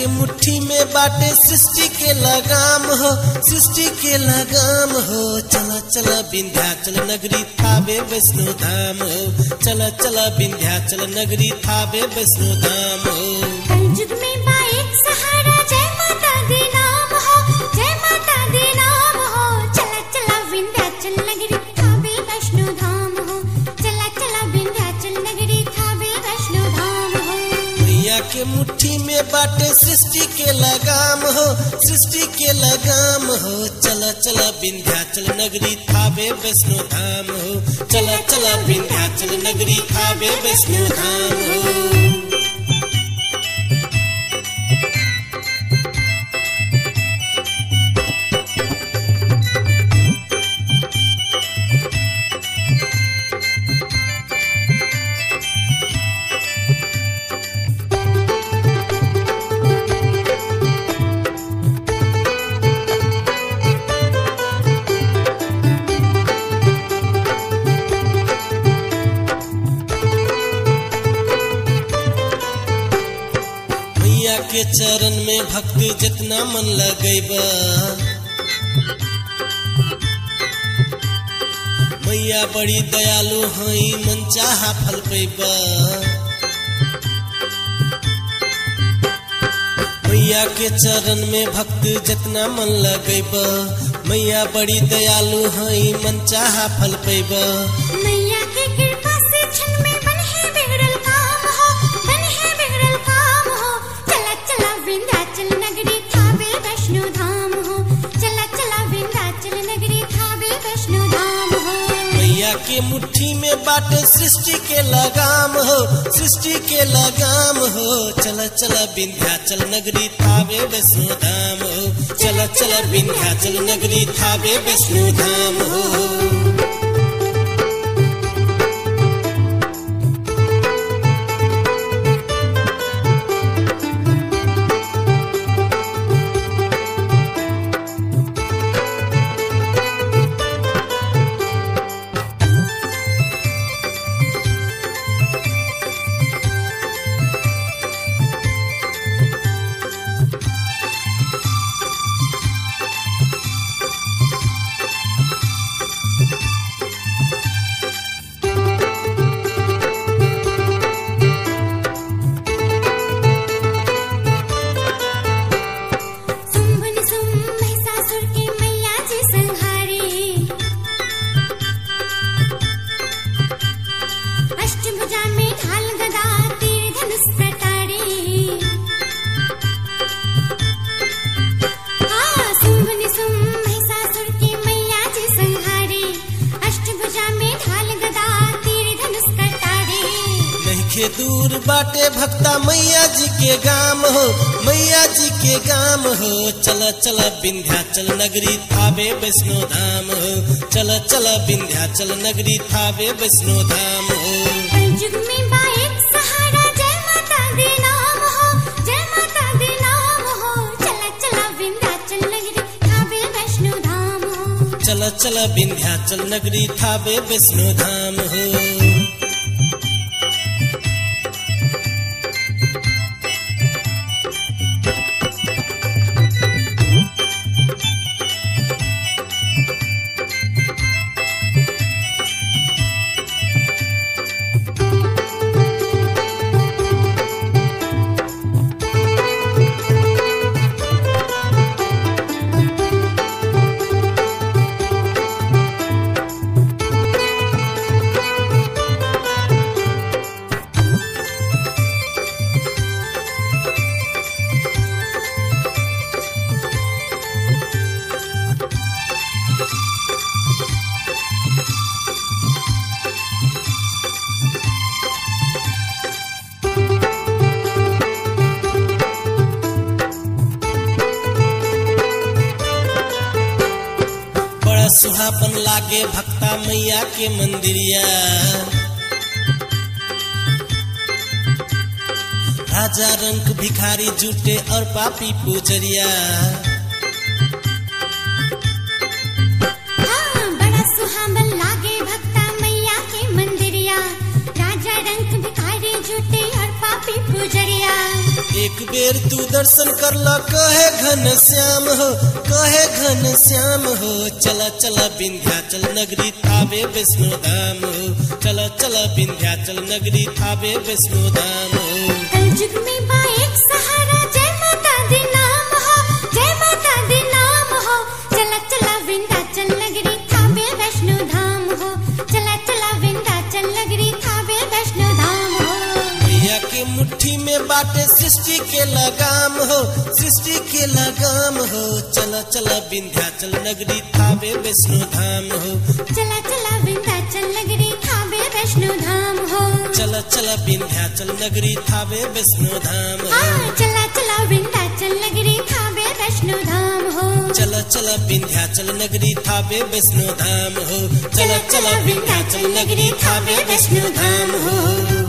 मुट्ठी में बाटे सृष्टि के लगाम हो, सृष्टि के लगाम हो। चला चला विंध्याचल नगरी थावे वैष्णो धाम हो, चला चला विंध्याचल नगरी थावे वैष्णो धाम हो। कलयुग में बा एक सहारा, जय माता दी नाम हो, जय माता दी नाम हो। चला चला विंध्याचल नगरी थावे वैष्णो धाम हो, चला चला विंध्याचल नगरी थावे वैष्णो धाम हो। मैया के मुट्ठी में बाटे सृष्टि के लगाम हो, सृष्टि के लगाम हो। चला चला विंध्याचल नगरी थावे वैष्णो धाम हो, चला चला विंध्याचल नगरी थावे वैष्णो धाम हो। के चरण में भक्ति जितना मन लगेबा, मैया बड़ी दयालु हई मन चाहा फल पैबा। मैया के चरण में भक्ति जितना मन लगेबा, मैया बड़ी दयालु हई मन चाहा फल पैबा। मैया के कृपा से क्षण में बन है बिगड़ल काम हो, बन है बिगड़ल काम हो। चला चला विंध्याचल नगरी थावे वैष्णो धाम हो, चला चला विंध्याचल नगरी थावे वैष्णो धाम हो। मैया के मुट्ठी में बाटे सृष्टि के लगाम हो, सृष्टि के लगाम हो। चला चला विंध्याचल नगरी थावे वैष्णो धाम हो, चला चला विंध्याचल नगरी थावे वैष्णो धाम हो। दूर बाटे भक्ता मैया जी के गाम हो, मैया जी के गाम हो। चला चला विंध्याचल नगरी थावे वैष्णो धाम हो, चला चला विंध्याचल नगरी थावे वैष्णो धाम हो। कलयुग में बा एक सहारा, जय माता दी नाम हो, जय माता दी नाम हो। चला चला विंध्याचल नगरी थावे वैष्णो धाम हो, चला चला विंध्याचल नगरी थावे वैष्णो धाम हो। सुहापन लागे भक्ता मैया के मंदिरिया, राजा रंक भिखारी जुटे और पापी पूजरिया। बड़ा सुहावन लागे भक्ता मैया के मंदिरिया, राजा रंक भिखारी जुटे और पापी पूजरिया। एक बेर तू दर्शन करला कहे घन श्याम हो, कहे घन श्याम हो। चला चला विंध्याचल नगरी थावे वैष्णो धाम हो, चला चला विंध्याचल नगरी थावे वैष्णो धाम हो। कलयुग में बा एक सहारा, जय माता दी नाम हो, जय माता दी नाम हो। चला चला विंध्याचल नगरी थावे वैष्णो धाम हो, चला चला विंध्याचल नगरी थावे वैष्णो धाम हो। मैया के मुट्ठी में बाटे सृष्टि के लगाम हो, सृष्टि के लगाम हो। चला चला विंध्याचल नगरी थावे वैष्णो धाम हो, चला चला विंध्याचल नगरी थावे वैष्णो धाम हो। चला चला विंध्याचल नगरी थावे वैष्णो धाम हो, चला चला विंध्याचल नगरी थावे वैष्णो धाम हो। चला चला विंध्याचल नगरी थावे वैष्णो धाम हो, चला चला विंध्याचल नगरी थावे वैष्णो धाम हो।